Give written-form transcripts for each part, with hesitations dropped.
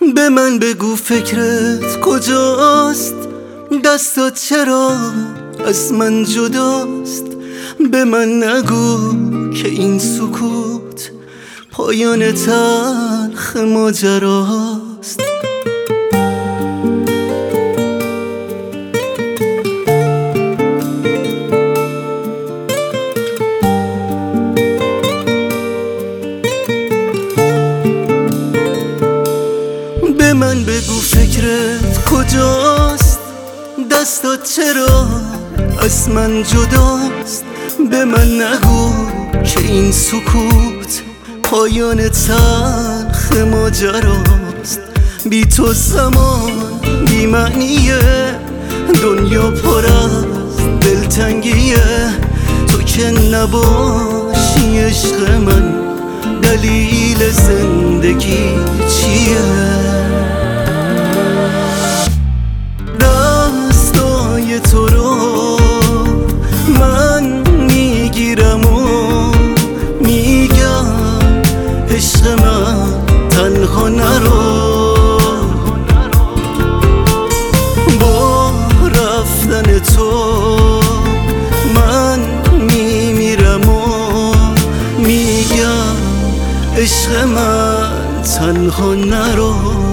به من بگو فکرت کجاست، دستات چرا از من جداست. به من نگو که این سکوت پایان تلخ ماجراست. به من بگو فکرت کجاست، دستات چرا از من جداست. به من نگو که این سکوت پایان تلخ ماجراست. بی تو زمان بی معنیه، دنیا پر از دلتنگیه. تو که نباشی عشق من، دلیل زندگی چیه؟ دستای تو رو من میگیرم و میگم عشق من تنها نرو. با رفتن تو من میمیرم و میگم عشق من تنها نرو.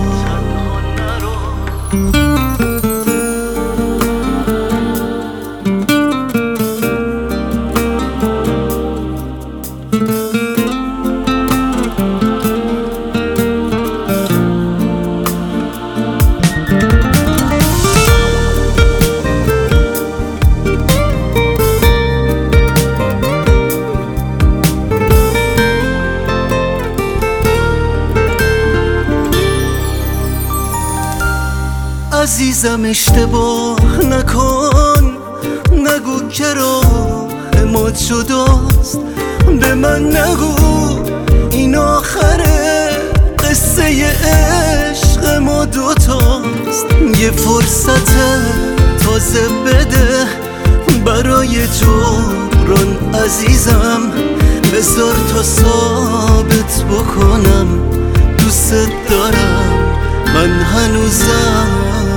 عزیزم اشتباه نکن، نگو که راه ما جداست. به من نگو این آخره قصه عشق ما دوتاست. یه فرصت تازه بده برای جبران عزیزم. بذار تا ثابت بکنم دوست دارم من هنوزم.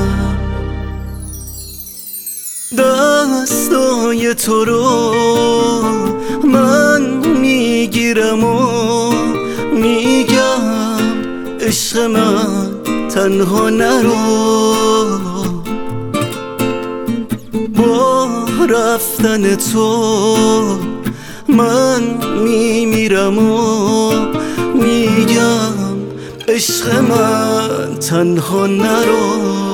دستای تو رو من میگیرم و میگم عشق من تنها نرو. با رفتن تو من میمیرم و میگم عشق من تنها نرو.